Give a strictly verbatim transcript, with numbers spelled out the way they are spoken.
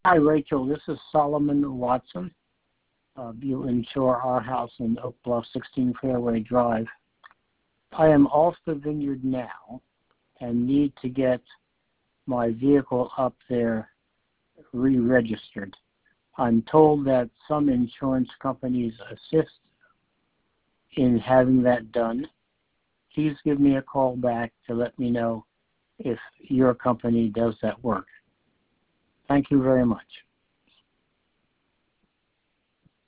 Hi, Rachel. This is Solomon Watson. Uh, you insure our house in Oak Bluff, sixteen Fairway Drive. I am off the vineyard now and need to get my vehicle up there re-registered. I'm told that some insurance companies assist in having that done. Please give me a call back to let me know if your company does that work. Thank you very much.